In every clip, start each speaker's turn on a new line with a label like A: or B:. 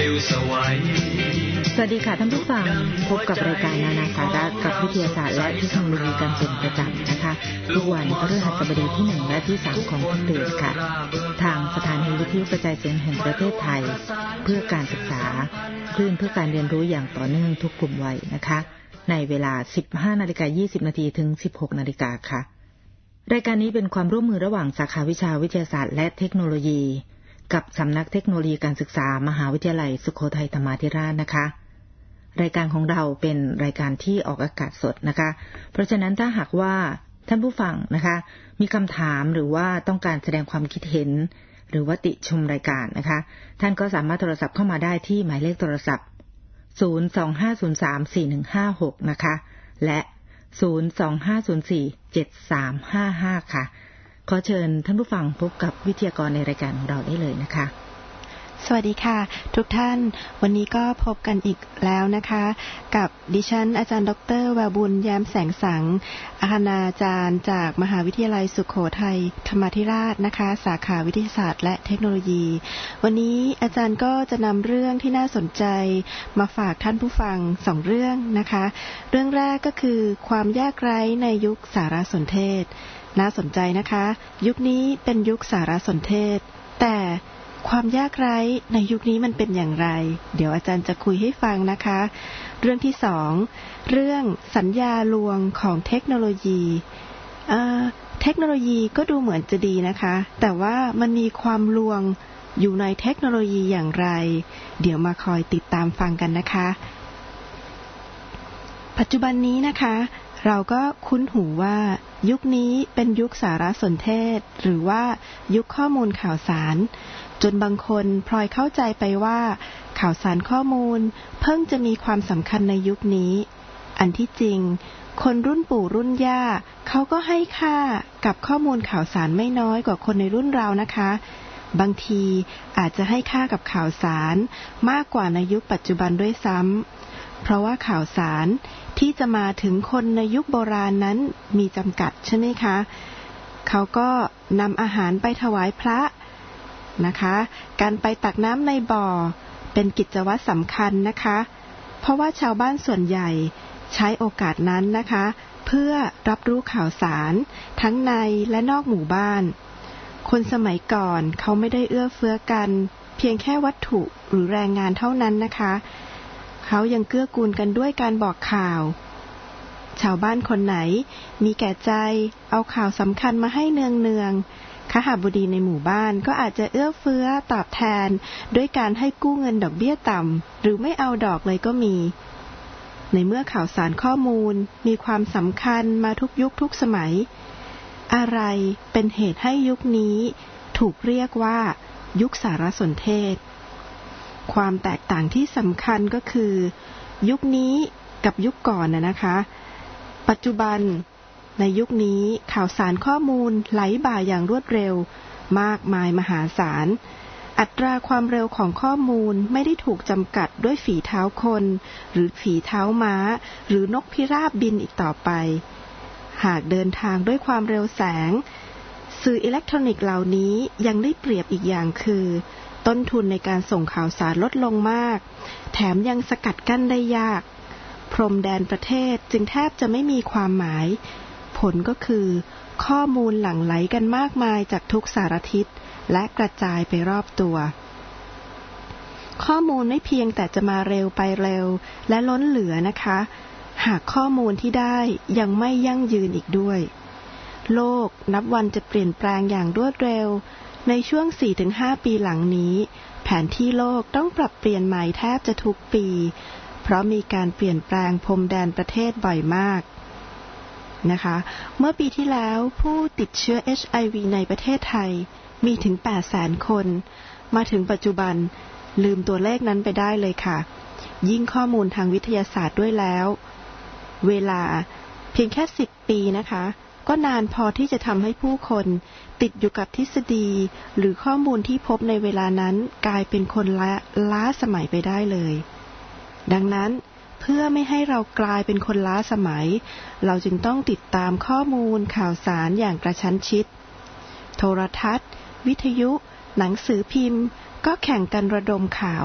A: สวัสดีค่ะท่านผู้ฟังพบกับรายการนานาสาระกับวิทยาศาสตร์และเทคโนโลยีการเป็นประจำนะคะทุกวันพฤหัสบดีที่1และที่3ของทุกเดือนค่ะทางสถานีวิทยุกระจายเสียงแห่งประเทศไทยเพื่อการศึกษาคลื่นเพื่อการเรียนรู้อย่างต่อเนื่องทุกกลุ่มวัยนะคะในเวลา 15:20 น.ถึง 16:00 น.ค่ะรายการนี้เป็นความร่วมมือระหว่างสาขาวิชาวิทยาศาสตร์และเทคโนโลยีกับสำนักเทคโนโลยีการศึกษามหาวิทยาลัยสุโขทัยธรรมาธิราชนะคะรายการของเราเป็นรายการที่ออกอากาศสดนะคะเพราะฉะนั้นถ้าหากว่าท่านผู้ฟังนะคะมีคำถามหรือว่าต้องการแสดงความคิดเห็นหรือว่าติชมรายการนะคะท่านก็สามารถโทรศัพท์เข้ามาได้ที่หมายเลขโทรศัพท์025034156นะคะและ025047355ค่ะขอเชิญท่านผู้ฟังพบกับวิทยากรในรายการของเราได้เลยนะคะ
B: สวัสดีค่ะทุกท่านวันนี้ก็พบกันอีกแล้วนะคะกับดิฉันอาจารย์ดร.แววบุญแย้มแสงสังคณาจารย์จากมหาวิทยาลัยสุโขทัยธรรมาธิราชนะคะสาขาวิทยาศาสตร์และเทคโนโลยีวันนี้อาจารย์ก็จะนำเรื่องที่น่าสนใจมาฝากท่านผู้ฟัง2เรื่องนะคะเรื่องแรกก็คือความยากไร้ในยุคสารสนเทศน่าสนใจนะคะยุคนี้เป็นยุคสารสนเทศแต่ความยากไร้ในยุคนี้มันเป็นอย่างไรเดี๋ยวอาจารย์จะคุยให้ฟังนะคะเรื่องที่2เรื่องสัญญาลวงของเทคโนโลยีเทคโนโลยีก็ดูเหมือนจะดีนะคะแต่ว่ามันมีความลวงอยู่ในเทคโนโลยีอย่างไรเดี๋ยวมาคอยติดตามฟังกันนะคะปัจจุบันนี้นะคะเราก็คุ้นหูว่ายุคนี้เป็นยุคสารสนเทศหรือว่ายุคข้อมูลข่าวสารจนบางคนพลอยเข้าใจไปว่าข่าวสารข้อมูลเพิ่งจะมีความสำคัญในยุคนี้อันที่จริงคนรุ่นปู่รุ่นย่าเขาก็ให้ค่ากับข้อมูลข่าวสารไม่น้อยกว่าคนในรุ่นเรานะคะบางทีอาจจะให้ค่ากับข่าวสารมากกว่าในยุคปัจจุบันด้วยซ้ำเพราะว่าข่าวสารที่จะมาถึงคนในยุคโบราณนั้นมีจำกัดใช่ไหมคะเขาก็นำอาหารไปถวายพระนะคะการไปตักน้ำในบ่อเป็นกิจวัตรสำคัญนะคะเพราะว่าชาวบ้านส่วนใหญ่ใช้โอกาสนั้นนะคะเพื่อรับรู้ข่าวสารทั้งในและนอกหมู่บ้านคนสมัยก่อนเขาไม่ได้เอื้อเฟื้อกันเพียงแค่วัตถุหรือแรงงานเท่านั้นนะคะเขายังเกื้อกูลกันด้วยการบอกข่าวชาวบ้านคนไหนมีแก่ใจเอาข่าวสำคัญมาให้เนืองๆคหบดีในหมู่บ้านก็อาจจะเอื้อเฟื้อตอบแทนด้วยการให้กู้เงินดอกเบี้ยต่ำหรือไม่เอาดอกเลยก็มีในเมื่อข่าวสารข้อมูลมีความสำคัญมาทุกยุคทุกสมัยอะไรเป็นเหตุให้ยุคนี้ถูกเรียกว่ายุคสารสนเทศความแตกต่างที่สำคัญก็คือยุคนี้กับยุคก่อนนะคะปัจจุบันในยุคนี้ข่าวสารข้อมูลไหลบ่าอย่างรวดเร็วมากมายมหาศาลอัตราความเร็วของข้อมูลไม่ได้ถูกจำกัดด้วยฝีเท้าคนหรือฝีเท้าม้าหรือนกพิราบบินอีกต่อไปหากเดินทางด้วยความเร็วแสงสื่ออิเล็กทรอนิกส์เหล่านี้ยังได้เปรียบอีกอย่างคือต้นทุนในการส่งข่าวสารลดลงมากแถมยังสกัดกั้นได้ยากพรมแดนประเทศจึงแทบจะไม่มีความหมายผลก็คือข้อมูลหลั่งไหลกันมากมายจากทุกสารทิศและกระจายไปรอบตัวข้อมูลไม่เพียงแต่จะมาเร็วไปเร็วและล้นเหลือนะคะหากข้อมูลที่ได้ยังไม่ยั่งยืนอีกด้วยโลกนับวันจะเปลี่ยนแปลงอย่างรวดเร็วในช่วง 4-5 ปีหลังนี้แผนที่โลกต้องปรับเปลี่ยนใหม่แทบจะทุกปีเพราะมีการเปลี่ยนแปลงพรมแดนประเทศบ่อยมากนะคะเมื่อปีที่แล้วผู้ติดเชื้อ HIV ในประเทศไทยมีถึง 800,000 คนมาถึงปัจจุบันลืมตัวเลขนั้นไปได้เลยค่ะยิ่งข้อมูลทางวิทยาศาสตร์ด้วยแล้วเวลาเพียงแค่10 ปีนะคะก็นานพอที่จะทำให้ผู้คนติดอยู่กับทฤษฎีหรือข้อมูลที่พบในเวลานั้นกลายเป็นคนล้าสมัยไปได้เลยดังนั้นเพื่อไม่ให้เรากลายเป็นคนล้าสมัยเราจึงต้องติดตามข้อมูลข่าวสารอย่างกระชั้นชิดโทรทัศน์วิทยุหนังสือพิมพ์ก็แข่งกันระดมข่าว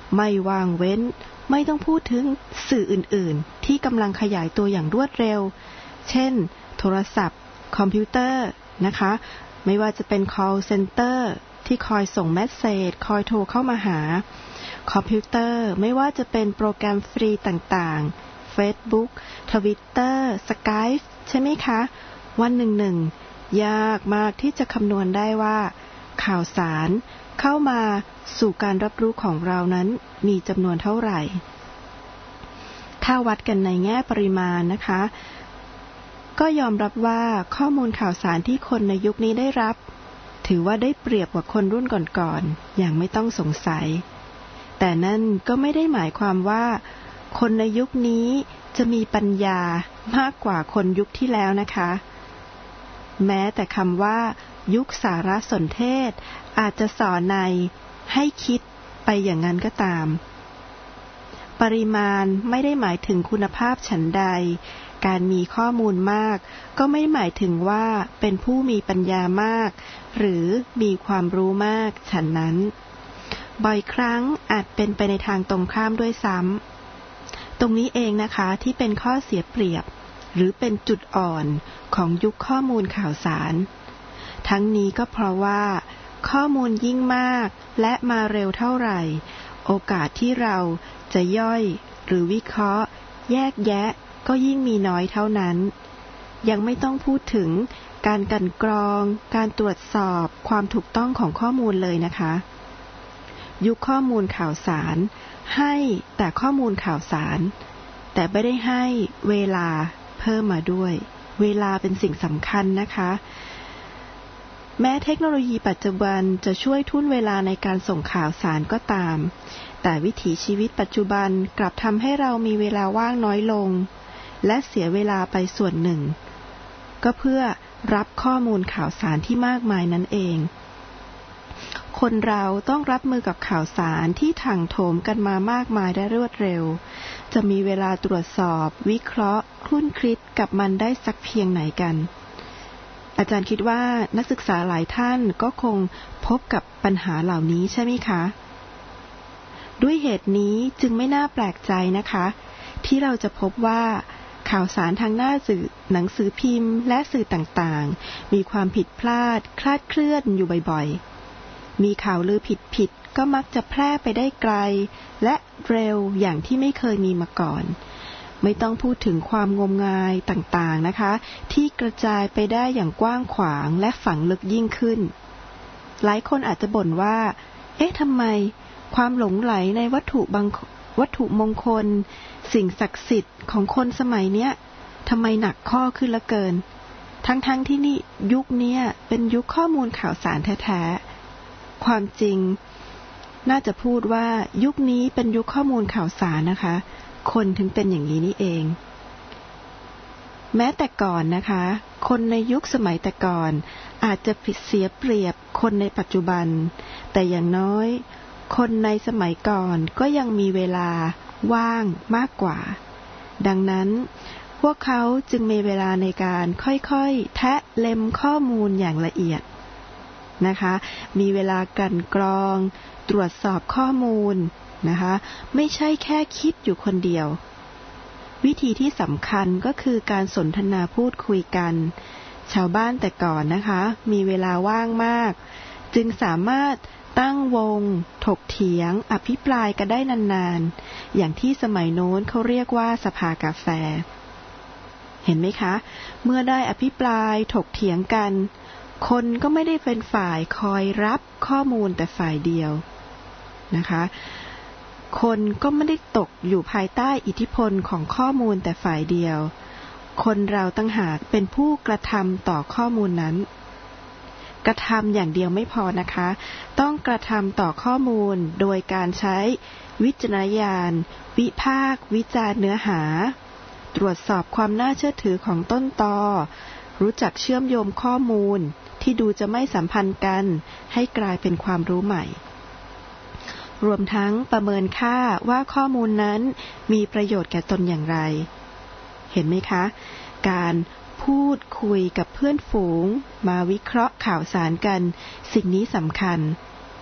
B: ไม่ว่างเว้นไม่ต้องพูดถึงสื่ออื่นๆที่กำลังขยายตัวอย่างรวดเร็วเช่นโทรศัพท์คอมพิวเตอร์นะคะไม่ว่าจะเป็น call center ที่คอยส่งเมสเสจคอยโทรเข้ามาหาคอมพิวเตอร์ไม่ว่าจะเป็นโปรแกรมฟรีต่างๆ Facebook Twitter Skype ใช่ไหมคะวันหนึ่งยากมากที่จะคำนวณได้ว่าข่าวสารเข้ามาสู่การรับรู้ของเรานั้นมีจำนวนเท่าไหร่ถ้าวัดกันในแง่ปริมาณนะคะก็ยอมรับว่าข้อมูลข่าวสารที่คนในยุคนี้ได้รับถือว่าได้เปรียบกว่าคนรุ่นก่อนๆอย่างไม่ต้องสงสัยแต่นั่นก็ไม่ได้หมายความว่าคนในยุคนี้จะมีปัญญามากกว่าคนยุคที่แล้วนะคะแม้แต่คำว่ายุคสารสนเทศอาจจะสอนในให้คิดไปอย่างนั้นก็ตามปริมาณไม่ได้หมายถึงคุณภาพฉันใดการมีข้อมูลมากก็ไม่หมายถึงว่าเป็นผู้มีปัญญามากหรือมีความรู้มากฉันนั้นบ่อยครั้งอาจเป็นไปในทางตรงข้ามด้วยซ้ำตรงนี้เองนะคะที่เป็นข้อเสียเปรียบหรือเป็นจุดอ่อนของยุคข้อมูลข่าวสารทั้งนี้ก็เพราะว่าข้อมูลยิ่งมากและมาเร็วเท่าไหร่โอกาสที่เราจะย่อยหรือวิเคราะห์แยกแยะก็ยิ่งมีน้อยเท่านั้นยังไม่ต้องพูดถึงการกลั่นกรองการตรวจสอบความถูกต้องของข้อมูลเลยนะคะยุคข้อมูลข่าวสารให้แต่ข้อมูลข่าวสารแต่ไม่ได้ให้เวลาเพิ่มมาด้วยเวลาเป็นสิ่งสำคัญนะคะแม้เทคโนโลยีปัจจุบันจะช่วยทุ่นเวลาในการส่งข่าวสารก็ตามแต่วิถีชีวิตปัจจุบันกลับทำให้เรามีเวลาว่างน้อยลงและเสียเวลาไปส่วนหนึ่งก็เพื่อรับข้อมูลข่าวสารที่มากมายนั่นเองคนเราต้องรับมือกับข่าวสารที่ถาโถมกันมามากมายได้รวดเร็วจะมีเวลาตรวจสอบวิเคราะห์คลุ่นคิดกับมันได้สักเพียงไหนกันอาจารย์คิดว่านักศึกษาหลายท่านก็คงพบกับปัญหาเหล่านี้ใช่ไหมคะด้วยเหตุนี้จึงไม่น่าแปลกใจนะคะที่เราจะพบว่าข่าวสารทางหน้าสื่อหนังสือพิมพ์และสื่อต่างๆมีความผิดพลาดคลาดเคลื่อนอยู่บ่อยๆมีข่าวลือผิดก็มักจะแพร่ไปได้ไกลและเร็วอย่างที่ไม่เคยมีมาก่อนไม่ต้องพูดถึงความงมงายต่างๆนะคะที่กระจายไปได้อย่างกว้างขวางและฝังลึกยิ่งขึ้นหลายคนอาจจะบ่นว่าทำไมความหลงไหลในวัตถุมงคลสิ่งศักดิ์สิทธิ์ของคนสมัยเนี้ยทำไมหนักข้อขึ้นละเกินทั้งที่นี่ยุคนี้เป็นยุคข้อมูลข่าวสารแท้ๆความจริงน่าจะพูดว่ายุคนี้เป็นยุคข้อมูลข่าวสารนะคะคนถึงเป็นอย่างนี้นี่เองแม้แต่ก่อนนะคะคนในยุคสมัยแต่ก่อนอาจจะเสียเปรียบคนในปัจจุบันแต่อย่างน้อยคนในสมัยก่อนก็ยังมีเวลาว่างมากกว่าดังนั้นพวกเขาจึงมีเวลาในการค่อยๆแทะเล็มข้อมูลอย่างละเอียดนะคะมีเวลากลั่นกรองตรวจสอบข้อมูลนะคะไม่ใช่แค่คิดอยู่คนเดียววิธีที่สำคัญก็คือการสนทนาพูดคุยกันชาวบ้านแต่ก่อนนะคะมีเวลาว่างมากจึงสามารถตั้งวงถกเถียงอภิปรายกันได้นานๆอย่างที่สมัยโน้นเขาเรียกว่าสภากาแฟเห็นไหมคะเมื่อได้อภิปรายถกเถียงกันคนก็ไม่ได้เป็นฝ่ายคอยรับข้อมูลแต่ฝ่ายเดียวนะคะคนก็ไม่ได้ตกอยู่ภายใต้อิทธิพลของข้อมูลแต่ฝ่ายเดียวคนเราตั้งหากเป็นผู้กระทำต่อข้อมูลนั้นกระทำอย่างเดียวไม่พอนะคะต้องกระทำต่อข้อมูลโดยการใช้วิจารณญาณวิพากษ์วิจารณ์เนื้อหาตรวจสอบความน่าเชื่อถือของต้นตอรู้จักเชื่อมโยงข้อมูลที่ดูจะไม่สัมพันธ์กันให้กลายเป็นความรู้ใหม่รวมทั้งประเมินค่าว่าข้อมูลนั้นมีประโยชน์แก่ตนอย่างไรเห็นไหมคะการพูดคุยกับเพื่อนฝูงมาวิเคราะห์ข่าวสารกันสิ่งนี้สำคัญ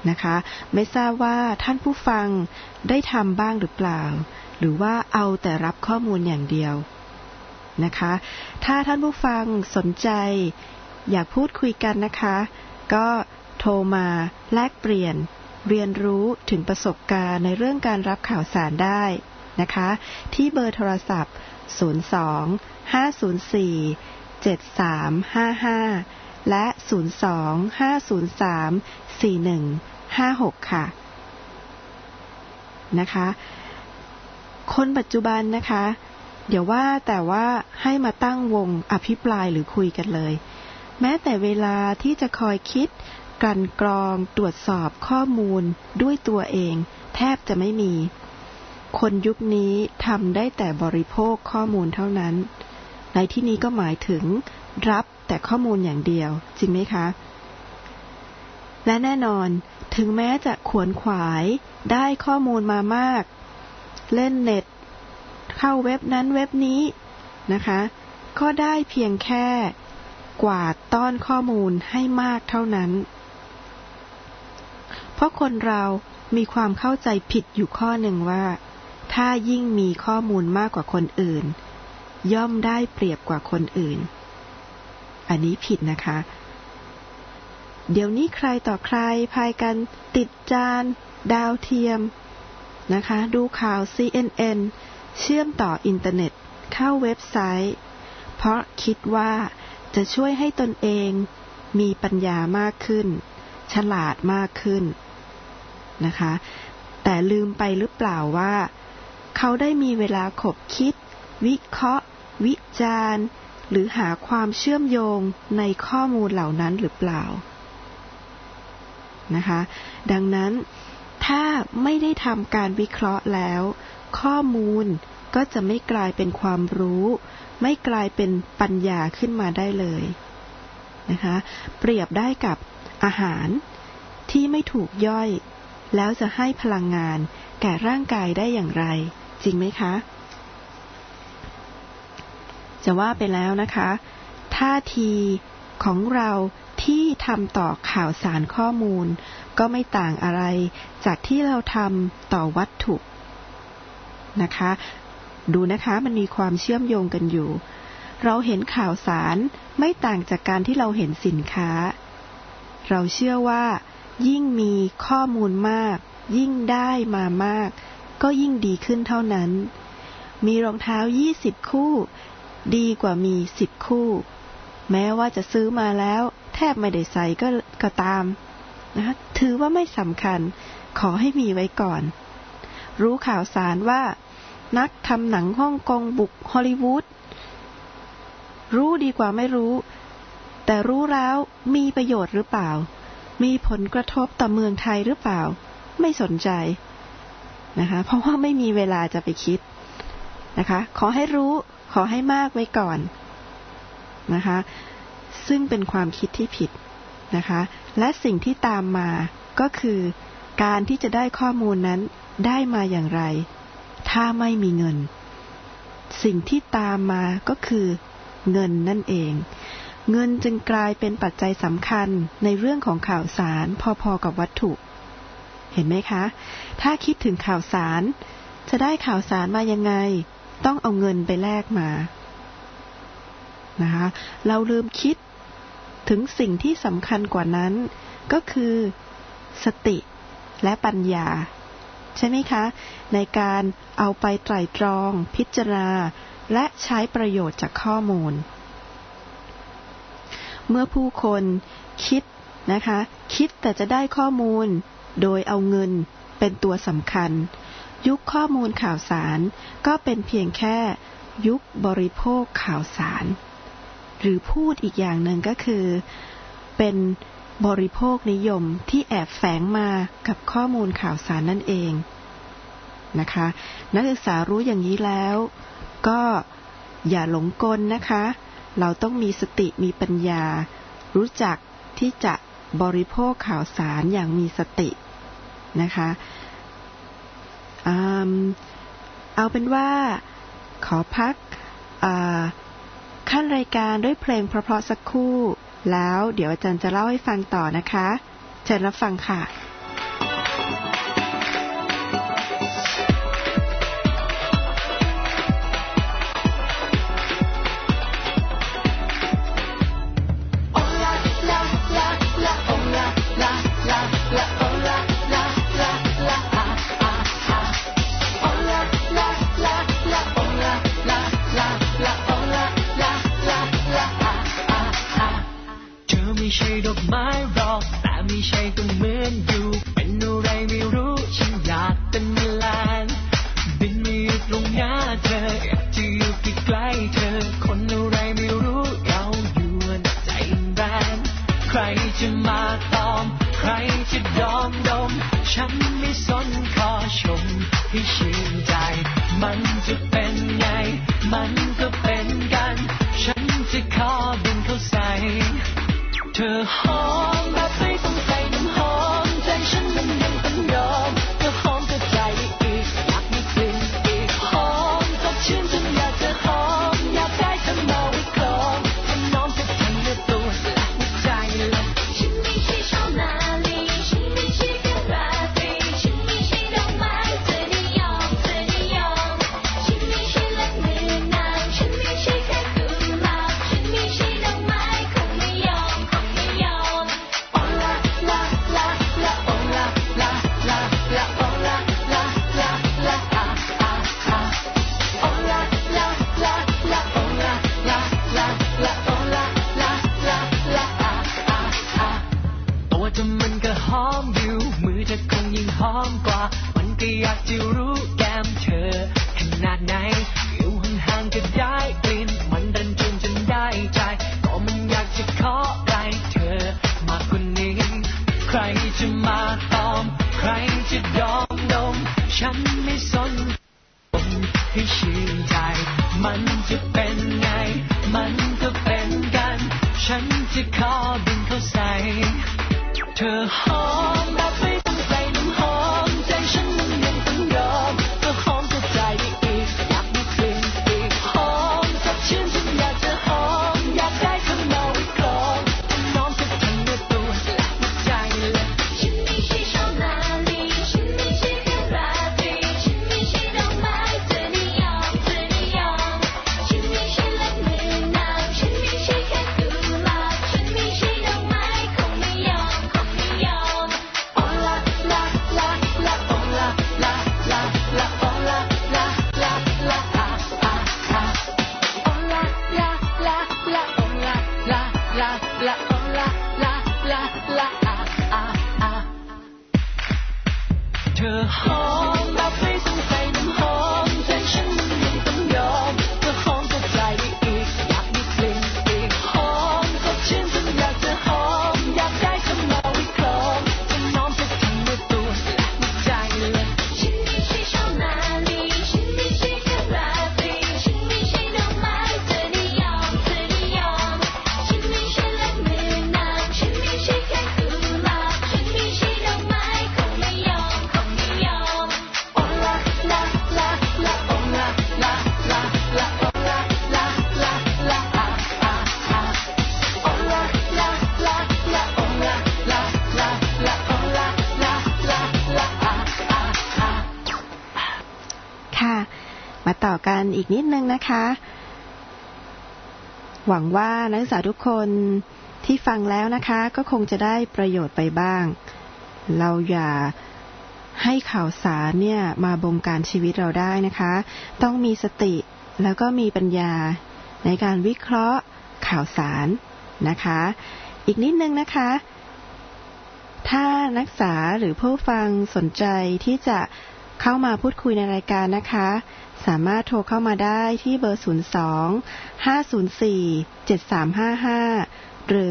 B: นะคะไม่ทราบว่าท่านผู้ฟังได้ทำบ้างหรือเปล่าหรือว่าเอาแต่รับข้อมูลอย่างเดียวนะคะถ้าท่านผู้ฟังสนใจอยากพูดคุยกันนะคะก็โทรมาแลกเปลี่ยนเรียนรู้ถึงประสบการณ์ในเรื่องการรับข่าวสารได้นะคะที่เบอร์โทรศัพท์02-504-7355และ02-503-4156ค่ะนะคะคนปัจจุบันนะคะเดี๋ยวว่าแต่ว่าให้มาตั้งวงอภิปรายหรือคุยกันเลยแม้แต่เวลาที่จะคอยคิดกลั่นกรองตรวจสอบข้อมูลด้วยตัวเองแทบจะไม่มีคนยุคนี้ทำได้แต่บริโภคข้อมูลเท่านั้นในที่นี้ก็หมายถึงรับแต่ข้อมูลอย่างเดียวจริงไหมคะและแน่นอนถึงแม้จะขวนขวายได้ข้อมูลมามากเล่นเน็ตเข้าเว็บนั้นเว็บนี้นะคะก็ได้เพียงแค่กวาดต้อนข้อมูลให้มากเท่านั้นเพราะคนเรามีความเข้าใจผิดอยู่ข้อหนึ่งว่าถ้ายิ่งมีข้อมูลมากกว่าคนอื่นย่อมได้เปรียบกว่าคนอื่นอันนี้ผิดนะคะเดี๋ยวนี้ใครต่อใครพายกันติดจานดาวเทียมนะคะดูข่าว CNN เชื่อมต่ออินเทอร์เน็ตเข้าเว็บไซต์เพราะคิดว่าจะช่วยให้ตนเองมีปัญญามากขึ้นฉลาดมากขึ้นนะคะแต่ลืมไปหรือเปล่าว่าเขาได้มีเวลาขบคิดวิเคราะห์วิจารณ์หรือหาความเชื่อมโยงในข้อมูลเหล่านั้นหรือเปล่านะคะดังนั้นถ้าไม่ได้ทำการวิเคราะห์แล้วข้อมูลก็จะไม่กลายเป็นความรู้ไม่กลายเป็นปัญญาขึ้นมาได้เลยนะคะเปรียบได้กับอาหารที่ไม่ถูกย่อยแล้วจะให้พลังงานแก่ร่างกายได้อย่างไรจริงไหมคะจะว่าไปแล้วนะคะท่าทีของเราที่ทำต่อข่าวสารข้อมูลก็ไม่ต่างอะไรจากที่เราทำต่อวัตถุนะคะดูนะคะมันมีความเชื่อมโยงกันอยู่เราเห็นข่าวสารไม่ต่างจากการที่เราเห็นสินค้าเราเชื่อว่ายิ่งมีข้อมูลมากยิ่งได้มามากก็ยิ่งดีขึ้นเท่านั้นมีรองเท้า20คู่ดีกว่ามี10คู่แม้ว่าจะซื้อมาแล้วแทบไม่ได้ใส่ก็ตามนะคะถือว่าไม่สำคัญขอให้มีไว้ก่อนรู้ข่าวสารว่านักทำหนังฮ่องกงบุกฮอลลีวูดรู้ดีกว่าไม่รู้แต่รู้แล้วมีประโยชน์หรือเปล่ามีผลกระทบต่อเมืองไทยหรือเปล่าไม่สนใจนะคะเพราะว่าไม่มีเวลาจะไปคิดนะคะขอให้รู้ขอให้มากไว้ก่อนนะคะซึ่งเป็นความคิดที่ผิดนะคะและสิ่งที่ตามมาก็คือการที่จะได้ข้อมูลนั้นได้มาอย่างไรถ้าไม่มีเงินสิ่งที่ตามมาก็คือเงินนั่นเองเงินจึงกลายเป็นปัจจัยสำคัญในเรื่องของข่าวสารพอๆกับวัตถุเห็นไหมคะถ้าคิดถึงข่าวสารจะได้ข่าวสารมายังไงต้องเอาเงินไปแลกมานะคะเราลืมคิดถึงสิ่งที่สำคัญกว่านั้นก็คือสติและปัญญาใช่ไหมคะในการเอาไปไตร่ตรองพิจารณาและใช้ประโยชน์จากข้อมูลเมื่อผู้คนคิดนะคะคิดแต่จะได้ข้อมูลโดยเอาเงินเป็นตัวสำคัญยุคข้อมูลข่าวสารก็เป็นเพียงแค่ยุคบริโภคข่าวสารหรือพูดอีกอย่างหนึ่งก็คือเป็นบริโภคนิยมที่แอบแฝงมากับข้อมูลข่าวสารนั่นเองนะคะนักศึกษารู้อย่างนี้แล้วก็อย่าหลงกลนะคะเราต้องมีสติมีปัญญารู้จักที่จะบริโภคข่าวสารอย่างมีสตินะคะเอาเป็นว่าขอพักขั้นรายการด้วยเพลงเพราะๆสักครู่แล้วเดี๋ยวอาจารย์จะเล่าให้ฟังต่อนะคะเชิญรับฟังค่ะ
C: ฉันไม่สนขอชมให้ชื่นใจมันจะเป็นไงมันก็เป็นกันฉันจะขอบินเข้าใส่เธอหอมแบบไม่ต้องใส่น้ำหอมใจฉันมันยังต้องยอมเธอหอมเธอใจอีกอยากมีกลิ่นอีกหอมสดชื่นจนอยากจะหอมอยากได้เธอมาไว้ครองทำน้องจะทันเนื้อตัวและหัวใจเลยฉันไม่ใช่ชาวนาลีฉันไม่ใช่แค่ราตรีฉันไม่ใช่ดอกไม้เธอได้ยอมเธอได้ยอมฉันไม่ใช่เล็บมือนางฉันไม่ใช่แค่กุหลาบฉันไม่ใช่ดอกไม้คงไม่ยอมคงไม่ยอมโอลาลาลาลาโอลาลาลาลาโอลาลาลาลาอาอาอาโอลาลาลาลาโอลาลาลาลาโอลาลาลาลาอาอาอาตัวเธอมันก็หอมอยู่มือเธอคงยิ่งหอมกว่ามันก็อยากจะรู้แก้มเธอขนาดไหนอยู่ห่างๆก็ได้กลิ่นมันดันจนได้ใจก็มันอยากจะขอใกล้เธอมากกว่านี้ใครจะมาตอมใครจะดอมดมฉันไม่สนให้ชื่นใจมันจะเป็นไงมันก็เป็นกันฉันจะขอบินเข้าใส่เธอหอมแบบไม่ต้องใส่น้ำหอมใจฉันมันยังต้องยอมเธอหอมเธอใจอีกอยากมีกลิ่นอีกหอมสดชื่นจนอยากจะหอมอยากได้เธอมาไว้ครองทำน้องจะทันเนื้อตัวและหัวใจเลยฉันไม่ใช่ชาวนาลีฉันไม่ใช่แค่ราตรีฉันไม่ใช่ดอกไม้เธอได้ยอมเธอได้ยอมฉันไม่ใช่เล็บมือนางฉันไม่ใช่แค่กุหลาบฉันไม่ใช่ดอกไม้คงไม่ยอมคงไม่ยอมโอลาลาลาลาโอลาลาลาลาโอลาลาลาลาอาอาอาโอลาลาลาลาโอลาลาลาลาโอลาลาลาลาอาอาอาเธอหอมแบบไม่ต้องใส่น้ำหอมใจฉันมันยังต้องยอมเธอหอมเธอใจอีกอยากมีกลิ่นอีกหอมสดชื่นจนอยากจะหอมอยากได้เธอมาไว้ครองทำน้องจะทันเนื้อตัวและหัวใจเลยฉันไม่ใช่ชาวนาลีฉันไม่ใช่แค่ราตรีฉันไม่ใช่ดอกไม้เธอได้ยอมเธอได้ยอมฉันไม่ใช่เล็บมือนางฉันไม่ใช่แค่กุหลาบฉันไม่ใช่ดอกไม้คงไม่ยอมคงไม่ยอมโอลาลาลาลาโอลาลาลาลาโอลาลาลาลาอาอาอาโอลาลาลาลาโอลาลาลาลาโอลาลาลาลาอาอาอา
B: ค่ะ มาต่อกันอีกนิดนึงนะคะ หวังว่านักศึกษาทุกคนที่ฟังแล้วนะคะ ก็คงจะได้ประโยชน์ไปบ้าง เราอย่าให้ข่าวสารเนี่ยมาบงการชีวิตเราได้นะคะ ต้องมีสติแล้วก็มีปัญญาในการวิเคราะห์ข่าวสารนะคะ อีกนิดนึงนะคะ ถ้านักศึกษาหรือผู้ฟังสนใจที่จะเข้ามาพูดคุยในรายการนะคะ สามารถโทรเข้ามาได้ที่เบอร์ 02-504-7355 หรือ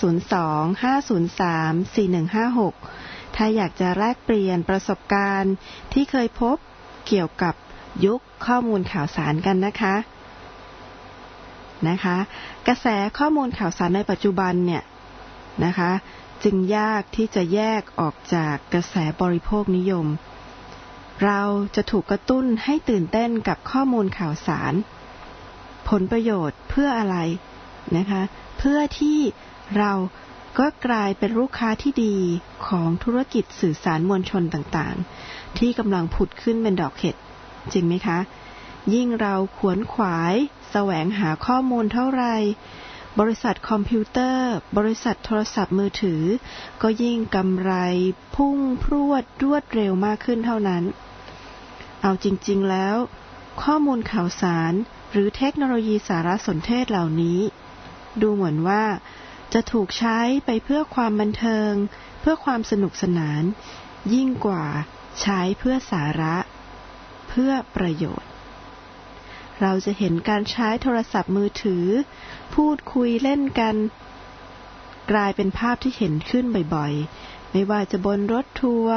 B: 02-503-4156 ถ้าอยากจะแลกเปลี่ยนประสบการณ์ที่เคยพบเกี่ยวกับยุคข้อมูลข่าวสารกันนะคะกระแสข้อมูลข่าวสารในปัจจุบันเนี่ยนะคะจึงยากที่จะแยกออกจากกระแสบริโภคนิยมเราจะถูกกระตุ้นให้ตื่นเต้นกับข้อมูลข่าวสารผลประโยชน์เพื่ออะไรนะคะเพื่อที่เราก็กลายเป็นลูกค้าที่ดีของธุรกิจสื่อสารมวลชนต่างๆที่กำลังผุดขึ้นเป็นดอกเห็ดจริงไหมคะยิ่งเราขวนขวายแสวงหาข้อมูลเท่าไรบริษัทคอมพิวเตอร์บริษัทโทรศัพท์มือถือก็ยิ่งกำไรพุ่งพรวดรวดเร็วมากขึ้นเท่านั้นเอาจริงๆแล้วข้อมูลข่าวสารหรือเทคโนโลยีสารสนเทศเหล่านี้ดูเหมือนว่าจะถูกใช้ไปเพื่อความบันเทิงเพื่อความสนุกสนานยิ่งกว่าใช้เพื่อสาระเพื่อประโยชน์เราจะเห็นการใช้โทรศัพท์มือถือพูดคุยเล่นกันกลายเป็นภาพที่เห็นขึ้นบ่อยๆไม่ว่าจะบนรถทัวร์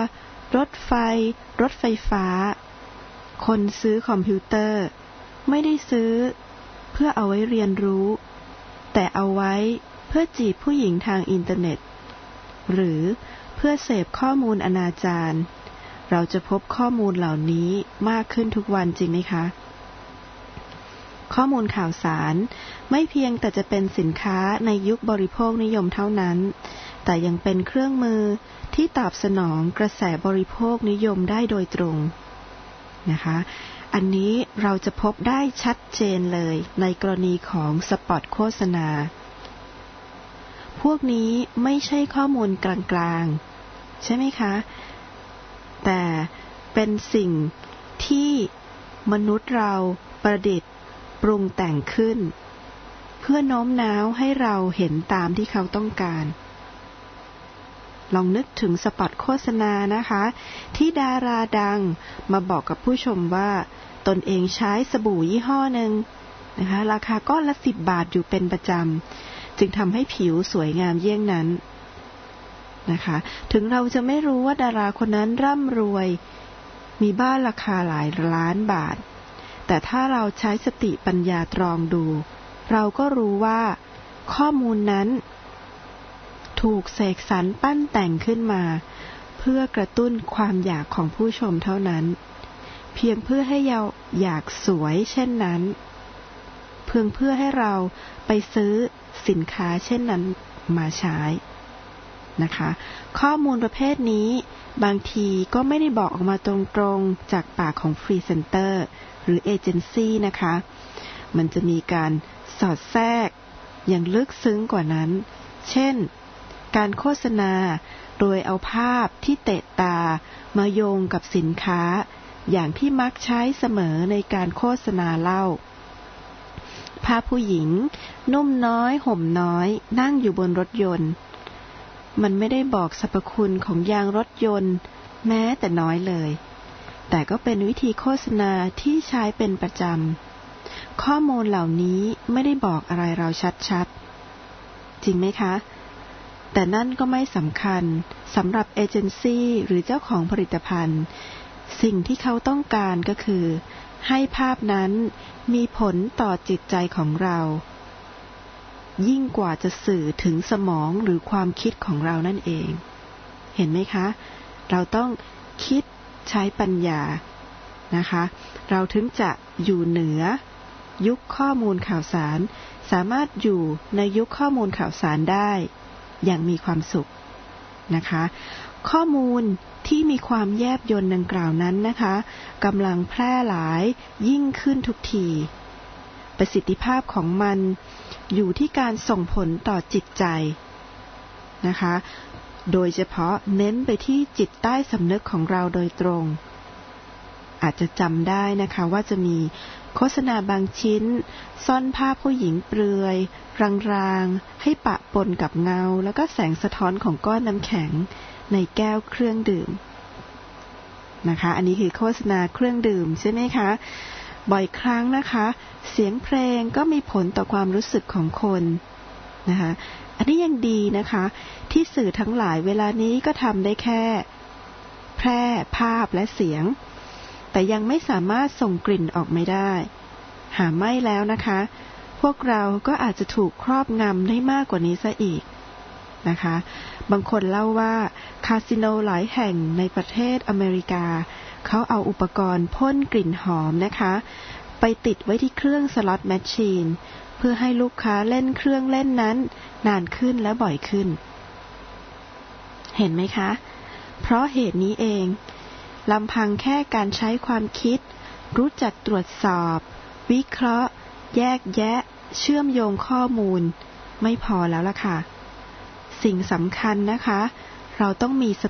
B: รถไฟรถไฟฟ้าคนซื้อคอมพิวเตอร์ไม่ได้ซื้อเพื่อเอาไว้เรียนรู้แต่เอาไว้เพื่อจีบผู้หญิงทางอินเทอร์เน็ตหรือเพื่อเสพข้อมูลอนาจารเราจะพบข้อมูลเหล่านี้มากขึ้นทุกวันจริงไหมคะข้อมูลข่าวสารไม่เพียงแต่จะเป็นสินค้าในยุคบริโภคนิยมเท่านั้นแต่ยังเป็นเครื่องมือที่ตอบสนองกระแสบริโภคนิยมได้โดยตรงนะคะอันนี้เราจะพบได้ชัดเจนเลยในกรณีของสปอตโฆษณาพวกนี้ไม่ใช่ข้อมูลกลางๆใช่ไหมคะแต่เป็นสิ่งที่มนุษย์เราประดิษฐ์ปรุงแต่งขึ้นเพื่อโน้มน้าวให้เราเห็นตามที่เขาต้องการลองนึกถึงสปอตโฆษณานะคะที่ดาราดังมาบอกกับผู้ชมว่าตนเองใช้สบู่ยี่ห้อหนึ่งนะคะราคาก้อนละ10 บาทอยู่เป็นประจำจึงทำให้ผิวสวยงามเยี่ยงนั้นนะคะถึงเราจะไม่รู้ว่าดาราคนนั้นร่ำรวยมีบ้านราคาหลายล้านบาทแต่ถ้าเราใช้สติปัญญาตรองดูเราก็รู้ว่าข้อมูลนั้นถูกเสกสรรปั้นแต่งขึ้นมาเพื่อกระตุ้นความอยากของผู้ชมเท่านั้นเพียงเพื่อให้เราอยากสวยเช่นนั้นเพื่อให้เราไปซื้อสินค้าเช่นนั้นมาใช้นะคะข้อมูลประเภทนี้บางทีก็ไม่ได้บอกออกมาตรงๆจากปากของพรีเซนเตอร์หรือเอเจนซี่นะคะมันจะมีการสอดแทรกอย่างลึกซึ้งกว่านั้นเช่นการโฆษณาโดยเอาภาพที่เตะตามาโยงกับสินค้าอย่างที่มักใช้เสมอในการโฆษณาเล่าภาพผู้หญิงนุ่มน้อยห่มน้อยนั่งอยู่บนรถยนต์มันไม่ได้บอกสรรพคุณของยางรถยนต์แม้แต่น้อยเลยแต่ก็เป็นวิธีโฆษณาที่ใช้เป็นประจำข้อมูลเหล่านี้ไม่ได้บอกอะไรเราชัดๆจริงไหมคะแต่นั่นก็ไม่สำคัญสำหรับเอเจนซี่หรือเจ้าของผลิตภัณฑ์สิ่งที่เขาต้องการก็คือให้ภาพนั้นมีผลต่อจิตใจของเรายิ่งกว่าจะสื่อถึงสมองหรือความคิดของเรานั่นเองเห็นไหมคะเราต้องคิดใช้ปัญญานะคะเราถึงจะอยู่เหนือยุคข้อมูลข่าวสารสามารถอยู่ในยุคข้อมูลข่าวสารได้อย่างมีความสุขนะคะข้อมูลที่มีความแยบยลดังกล่าวนั้นนะคะกำลังแพร่หลายยิ่งขึ้นทุกทีประสิทธิภาพของมันอยู่ที่การส่งผลต่อจิตใจนะคะโดยเฉพาะเน้นไปที่จิตใต้สำนึกของเราโดยตรงอาจจะจำได้นะคะว่าจะมีโฆษณาบางชิ้นซ่อนภาพผู้หญิงเปลือยรางๆให้ปะปนกับเงาแล้วก็แสงสะท้อนของก้อนน้ำแข็งในแก้วเครื่องดื่มนะคะอันนี้คือโฆษณาเครื่องดื่มใช่ไหมคะบ่อยครั้งนะคะเสียงเพลงก็มีผลต่อความรู้สึกของคนนะคะอันนี้ยังดีนะคะที่สื่อทั้งหลายเวลานี้ก็ทำได้แค่แพร่ภาพและเสียงแต่ยังไม่สามารถส่งกลิ่นออกไม่ได้หาไม่แล้วนะคะพวกเราก็อาจจะถูกครอบงำได้มากกว่านี้ซะอีกนะคะบางคนเล่าว่าคาสิโนหลายแห่งในประเทศอเมริกาเขาเอาอุปกรณ์พ่นกลิ่นหอมนะคะไปติดไว้ที่เครื่องสล็อตแมชชีนเพื่อให้ลูกค้าเล่นเครื่องเล่นนั้นนานขึ้นและบ่อยขึ้นเห็นไหมคะเพราะเหตุนี้เองลำพังแค่การใช้ความคิดรู้จักตรวจสอบวิเคราะห์แยกแยะเชื่อมโยงข้อมูลไม่พอแล้วล่ะค่ะสิ่งสำคัญนะคะเราต้องมีส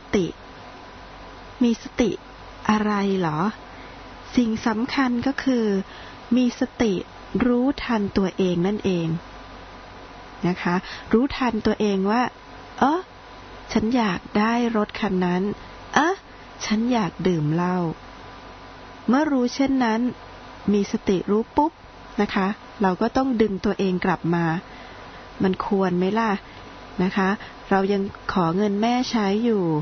B: ติอะไรเหรอสิ่งสำคัญก็คือมีสติรู้ทันตัวเองนั่นเองนะคะรู้ทันตัวเองว่าฉันอยากได้รถคันนั้นฉันอยากดื่มเหล้าเมื่อรู้เช่นนั้นมีสติรู้ปุ๊บนะคะเราก็ต้องดึงตัวเองกลับมามันควรไหมล่ะนะคะเรายังขอเงินแม่ใช้อยู่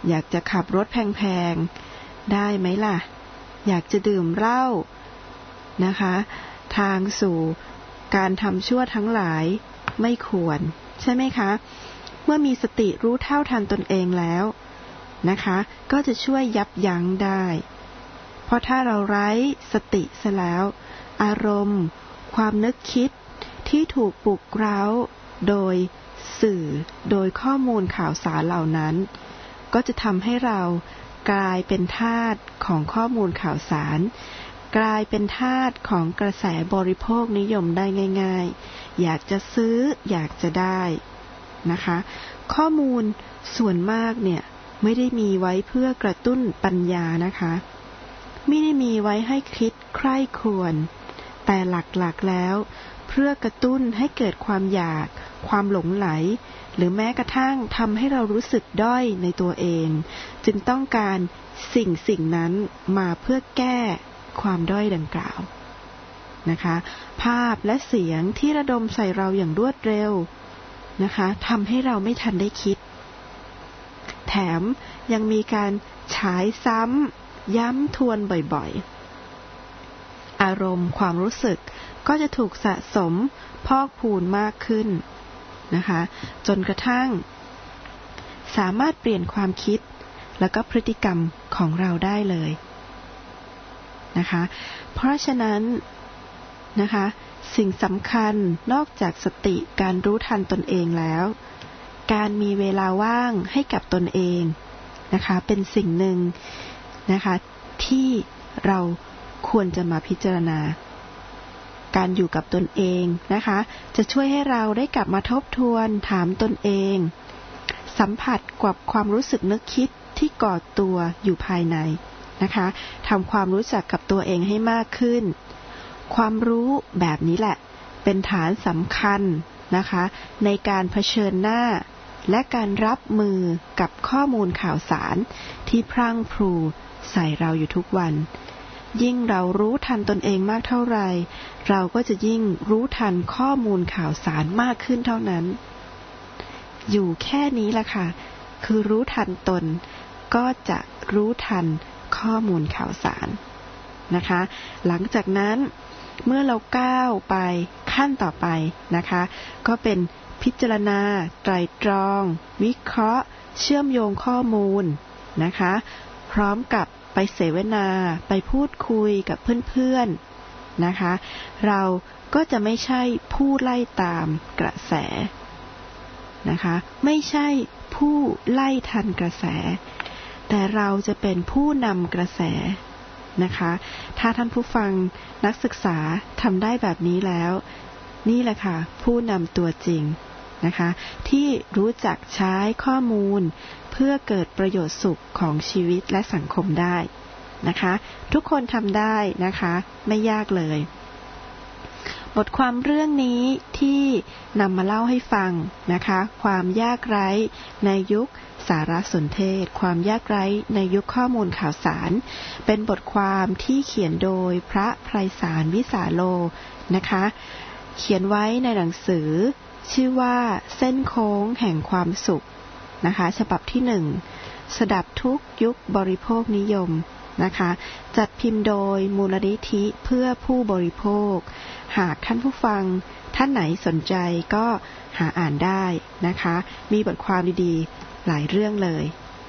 B: อยากจะขับรถแพงๆได้ไหมล่ะอยากจะดื่มเหล้านะคะทางสู่การทำชั่วทั้งหลายไม่ควรใช่ไหมคะเมื่อมีสติรู้เท่าทันตนเองแล้วนะคะก็จะช่วยยับยั้งได้เพราะถ้าเราไร้สติซะแล้วอารมณ์ความนึกคิดที่ถูกปลุกเร้าโดยสื่อโดยข้อมูลข่าวสารเหล่านั้นก็จะทำให้เรากลายเป็นทาสของข้อมูลข่าวสารกลายเป็นทาสของกระแสบริโภคนิยมได้ง่ายๆอยากจะซื้ออยากจะได้นะคะข้อมูลส่วนมากเนี่ยไม่ได้มีไว้เพื่อกระตุ้นปัญญานะคะไม่ได้มีไว้ให้คิดใคร่ครวญแต่หลักๆแล้วเพื่อกระตุ้นให้เกิดความอยากความหลงไหลหรือแม้กระทั่งทำให้เรารู้สึกด้อยในตัวเองจึงต้องการสิ่งนั้นมาเพื่อแก้ความด้อยดังกล่าวนะคะภาพและเสียงที่ระดมใส่เราอย่างรวดเร็วนะคะทำให้เราไม่ทันได้คิดแถมยังมีการฉายซ้ำย้ำทวนบ่อยๆอารมณ์ความรู้สึกก็จะถูกสะสมพอกพูนมากขึ้นนะคะจนกระทั่งสามารถเปลี่ยนความคิดแล้วก็พฤติกรรมของเราได้เลยนะคะเพราะฉะนั้นนะคะสิ่งสำคัญนอกจากสติการรู้ทันตนเองแล้วการมีเวลาว่างให้กับตนเองนะคะเป็นสิ่งหนึ่งนะคะที่เราควรจะมาพิจารณาการอยู่กับตนเองนะคะจะช่วยให้เราได้กลับมาทบทวนถามตนเองสัมผัสกับความรู้สึกนึกคิดที่ก่อตัวอยู่ภายในนะคะทำความรู้จักกับตัวเองให้มากขึ้นความรู้แบบนี้แหละเป็นฐานสำคัญนะคะในการเผชิญหน้าและการรับมือกับข้อมูลข่าวสารที่พรั่งพรูใส่เราอยู่ทุกวันยิ่งเรารู้ทันตนเองมากเท่าไรเราก็จะยิ่งรู้ทันข้อมูลข่าวสารมากขึ้นเท่านั้นอยู่แค่นี้ล่ะค่ะคือรู้ทันตนก็จะรู้ทันข้อมูลข่าวสารนะคะหลังจากนั้นเมื่อเราก้าวไปขั้นต่อไปนะคะก็เป็นพิจารณาไตร่ตรองวิเคราะห์เชื่อมโยงข้อมูลนะคะพร้อมกับไปเสวนาไปพูดคุยกับเพื่อนๆนะคะเราก็จะไม่ใช่ผู้ไล่ตามกระแสนะคะไม่ใช่ผู้ไล่ทันกระแสแต่เราจะเป็นผู้นำกระแสนะคะถ้าท่านผู้ฟังนักศึกษาทำได้แบบนี้แล้วนี่แหละค่ะผู้นำตัวจริงนะคะที่รู้จักใช้ข้อมูลเพื่อเกิดประโยชน์สุขของชีวิตและสังคมได้นะคะทุกคนทำได้นะคะไม่ยากเลยบทความเรื่องนี้ที่นำมาเล่าให้ฟังนะคะความยากไร้ในยุคสารสนเทศความยากไร้ในยุคข้อมูลข่าวสารเป็นบทความที่เขียนโดยพระไพศาลวิสาโลนะคะเขียนไว้ในหนังสือชื่อว่าเส้นโค้งแห่งความสุขนะคะฉบับที่1สดับทุกยุคบริโภคนิยมนะคะจัดพิมพ์โดยมูลนิธิเพื่อผู้บริโภคหากท่านผู้ฟังท่านไหนสนใจก็หาอ่านได้นะคะมีบทความดีๆหลายเรื่องเลย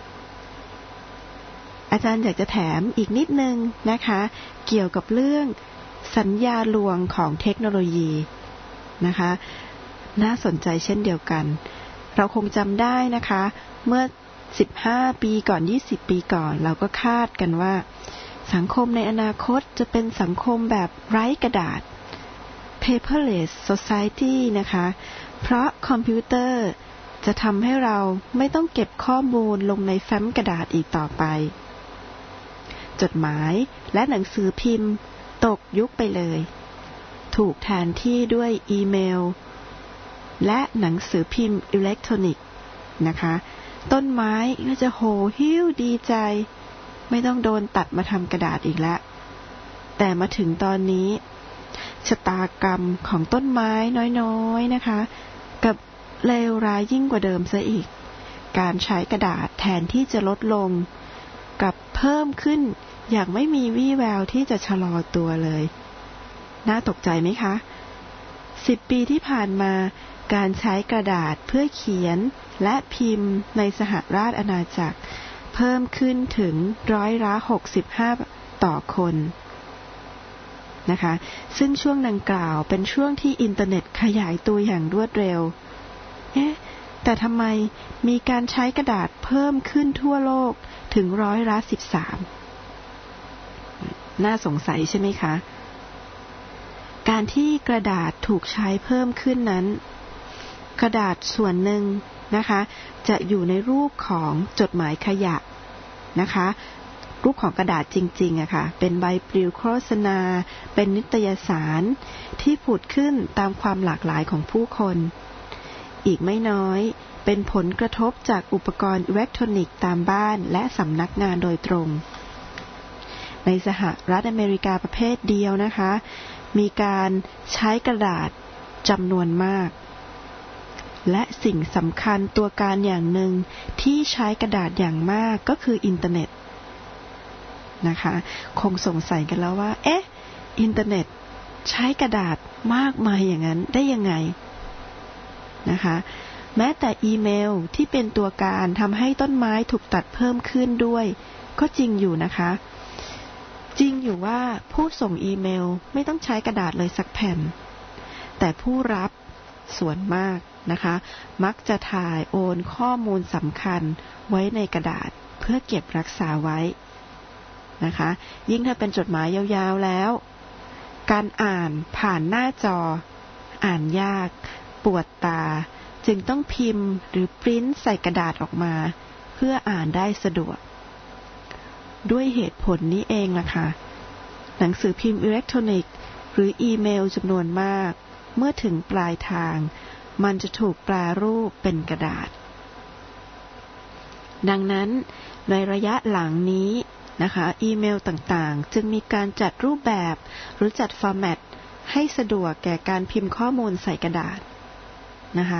B: อาจารย์อยากจะแถมอีกนิดนึงนะคะเกี่ยวกับเรื่องสัญญาลวงของเทคโนโลยีนะคะน่าสนใจเช่นเดียวกันเราคงจำได้นะคะเมื่อ15ปีก่อน20ปีก่อนเราก็คาดกันว่าสังคมในอนาคตจะเป็นสังคมแบบไร้กระดาษ paperless society นะคะเพราะคอมพิวเตอร์จะทำให้เราไม่ต้องเก็บข้อมูลลงในแฟ้มกระดาษอีกต่อไปจดหมายและหนังสือพิมพ์ตกยุคไปเลยถูกแทนที่ด้วยอีเมลและหนังสือพิมพ์อิเล็กทรอนิกส์นะคะต้นไม้ก็จะโห่หิ้วดีใจไม่ต้องโดนตัดมาทำกระดาษอีกแล้วแต่มาถึงตอนนี้ชะตากรรมของต้นไม้น้อยๆนะคะกับเลวร้ายยิ่งกว่าเดิมซะอีกการใช้กระดาษแทนที่จะลดลงกลับเพิ่มขึ้นอย่างไม่มีวี่แววที่จะชะลอตัวเลยน่าตกใจไหมคะ10 ปีที่ผ่านมาการใช้กระดาษเพื่อเขียนและพิมพ์ในสหราชอาณาจักรเพิ่มขึ้นถึง65%ต่อคนนะคะซึ่งช่วงดังกล่าวเป็นช่วงที่อินเทอร์เน็ตขยายตัวอย่างรวดเร็วแต่ทำไมมีการใช้กระดาษเพิ่มขึ้นทั่วโลกถึง13%น่าสงสัยใช่ไหมคะการที่กระดาษถูกใช้เพิ่มขึ้นนั้นกระดาษส่วนหนึ่งนะคะจะอยู่ในรูปของจดหมายขยะนะคะรูปของกระดาษจริงๆอะค่ะเป็นใบปลิวโฆษณาเป็นนิตยสารที่ผุดขึ้นตามความหลากหลายของผู้คนอีกไม่น้อยเป็นผลกระทบจากอุปกรณ์อิเล็กทรอนิกส์ตามบ้านและสำนักงานโดยตรงในสหรัฐอเมริกาประเภทเดียวนะคะมีการใช้กระดาษจำนวนมากและสิ่งสำคัญตัวการอย่างหนึ่งที่ใช้กระดาษอย่างมากก็คืออินเทอร์เน็ตนะคะคงสงสัยกันแล้วว่าอินเทอร์เน็ตใช้กระดาษมากมายอย่างนั้นได้ยังไงนะคะแม้แต่อีเมลที่เป็นตัวการทำให้ต้นไม้ถูกตัดเพิ่มขึ้นด้วยก็จริงอยู่นะคะจริงอยู่ว่าผู้ส่งอีเมลไม่ต้องใช้กระดาษเลยสักแผ่นแต่ผู้รับส่วนมากนะคะมักจะถ่ายโอนข้อมูลสำคัญไว้ในกระดาษเพื่อเก็บรักษาไว้นะคะยิ่งถ้าเป็นจดหมายยาวๆแล้วการอ่านผ่านหน้าจออ่านยากปวดตาจึงต้องพิมพ์หรือปริ้นใส่กระดาษออกมาเพื่ออ่านได้สะดวกด้วยเหตุผลนี้เองล่ะค่ะหนังสือพิมพ์อิเล็กทรอนิกส์หรืออีเมลจำนวนมากเมื่อถึงปลายทางมันจะถูกแปรรูปเป็นกระดาษดังนั้นในระยะหลังนี้นะคะอีเมลต่างๆจึงมีการจัดรูปแบบหรือจัดฟอร์แมตให้สะดวกแก่การพิมพ์ข้อมูลใส่กระดาษนะคะ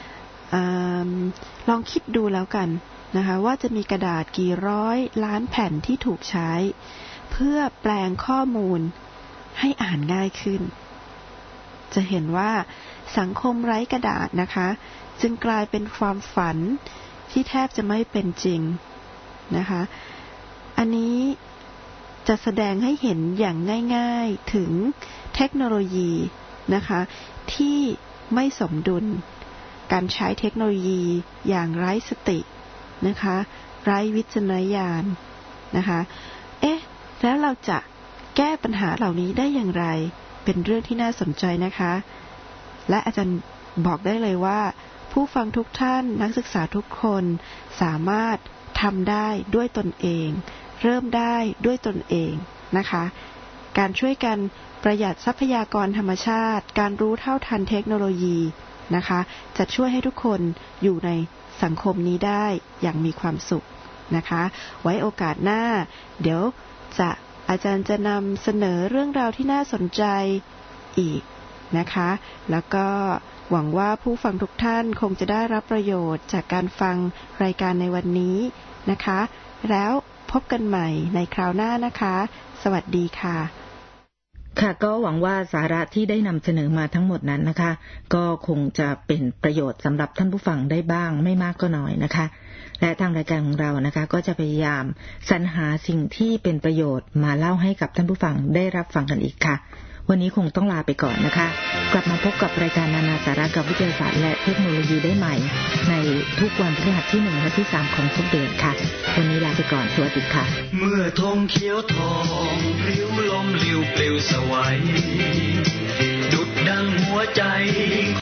B: ลองคิดดูแล้วกันนะคะว่าจะมีกระดาษกี่ร้อยล้านแผ่นที่ถูกใช้เพื่อแปลงข้อมูลให้อ่านง่ายขึ้นจะเห็นว่าสังคมไร้กระดาษนะคะจึงกลายเป็นความฝันที่แทบจะไม่เป็นจริงนะคะอันนี้จะแสดงให้เห็นอย่างง่ายๆถึงเทคโนโลยีนะคะที่ไม่สมดุลการใช้เทคโนโลยีอย่างไร้สตินะคะไร้วิจารณญาณนะคะแล้วเราจะแก้ปัญหาเหล่านี้ได้อย่างไรเป็นเรื่องที่น่าสนใจนะคะและอาจารย์บอกได้เลยว่าผู้ฟังทุกท่านนักศึกษาทุกคนสามารถทำได้ด้วยตนเองเริ่มได้ด้วยตนเองนะคะการช่วยกันประหยัดทรัพยากรธรรมชาติการรู้เท่าทันเทคโนโลยีนะคะจะช่วยให้ทุกคนอยู่ในสังคมนี้ได้อย่างมีความสุขนะคะไว้โอกาสหน้าเดี๋ยวอาจารย์จะนำเสนอเรื่องราวที่น่าสนใจอีกนะคะแล้วก็หวังว่าผู้ฟังทุกท่านคงจะได้รับประโยชน์จากการฟังรายการในวันนี้นะคะแล้วพบกันใหม่ในคราวหน้านะคะสวัสดีค่ะ
A: ค่ะก็หวังว่าสาระที่ได้นำเสนอมาทั้งหมดนั้นนะคะก็คงจะเป็นประโยชน์สำหรับท่านผู้ฟังได้บ้างไม่มากก็น้อยนะคะและทางรายการของเรานะคะก็จะพยายามสรรหาสิ่งที่เป็นประโยชน์มาเล่าให้กับท่านผู้ฟังได้รับฟังกันอีกค่ะวันนี้คงต้องลาไปก่อนนะคะกลับมาพบกับรายการนานาสาระกับวิทยาศาสตร์และเทคโนโลยีได้ใหม่ในทุกวันพฤหัสที่1และที่3ของทุกเดือนค่ะวันนี้ลาไปก่อนสวัสดีค่ะ
C: เมื่อธงเขียวทองริ้วลมลิ้วปลิวสวัยดุจดังหัวใจ